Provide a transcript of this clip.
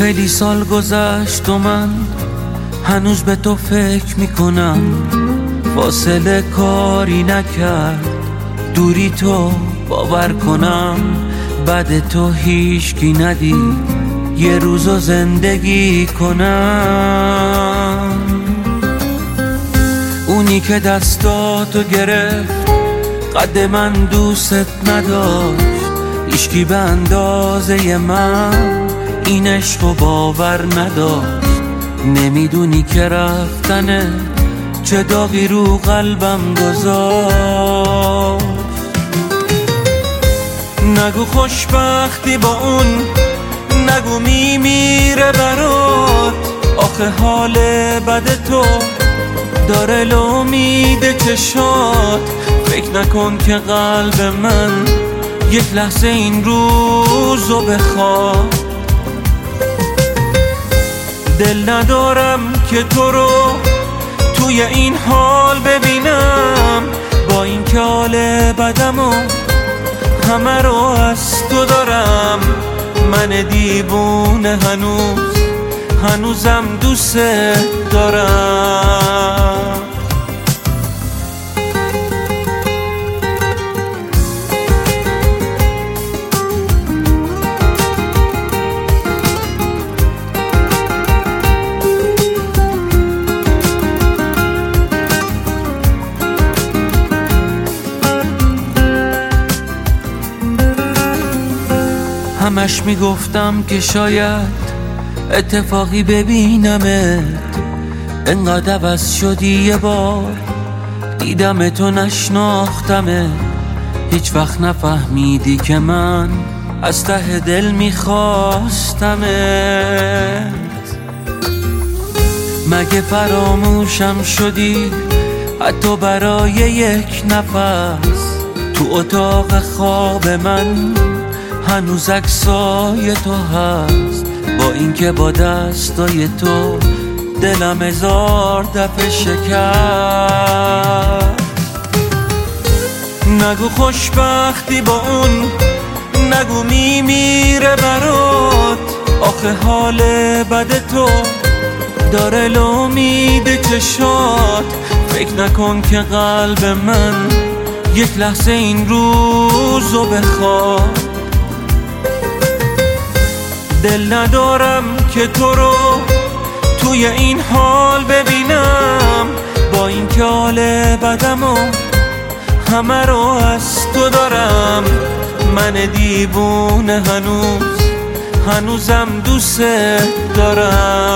خیلی سال گذشت و من هنوز به تو فکر میکنم. فاصله کاری نکرد دوری تو باور کنم. بعد تو هیچکی ندید یه روزو زندگی کنم. اونی که دستاتو گرفت قد من دوست نداشت. هیچکی به اندازه من این عشقو باور نداشت. نمیدونی که رفتنه چه داغی رو قلبم گذاشت. نگو خوشبختی با اون، نگو میمیره برات. آخه حال بد تو داره لامید چشات. فکر نکن که قلب من یک لحظه این روزو بخواد. دل ندارم که تو رو توی این حال ببینم. با این که حال بدمو همه رو از تو دارم. من دیوونه هنوزم دوست دارم. همش میگفتم که شاید اتفاقی ببینمت. انقدر عوض شدی یه بار دیدم تو نشناختمت. هیچ وقت نفهمیدی که من از ته دل میخواستمت. مگه فراموشم شدی حتی برای یک نفس؟ تو اتاق خواب من هنوز عکسای تو هست. با اینکه با دستای تو دلم هزار دفعه شکست. نگو خوشبختی با اون، نگو میمیره برات. آخه حال بد تو داره لامید چشات. فکر نکن که قلب من یک لحظه این روزو بخواد. دل ندارم که تو رو توی این حال ببینم. با این که حال بدمو همه رو از تو دارم. من دیوونه هنوزم دوست دارم.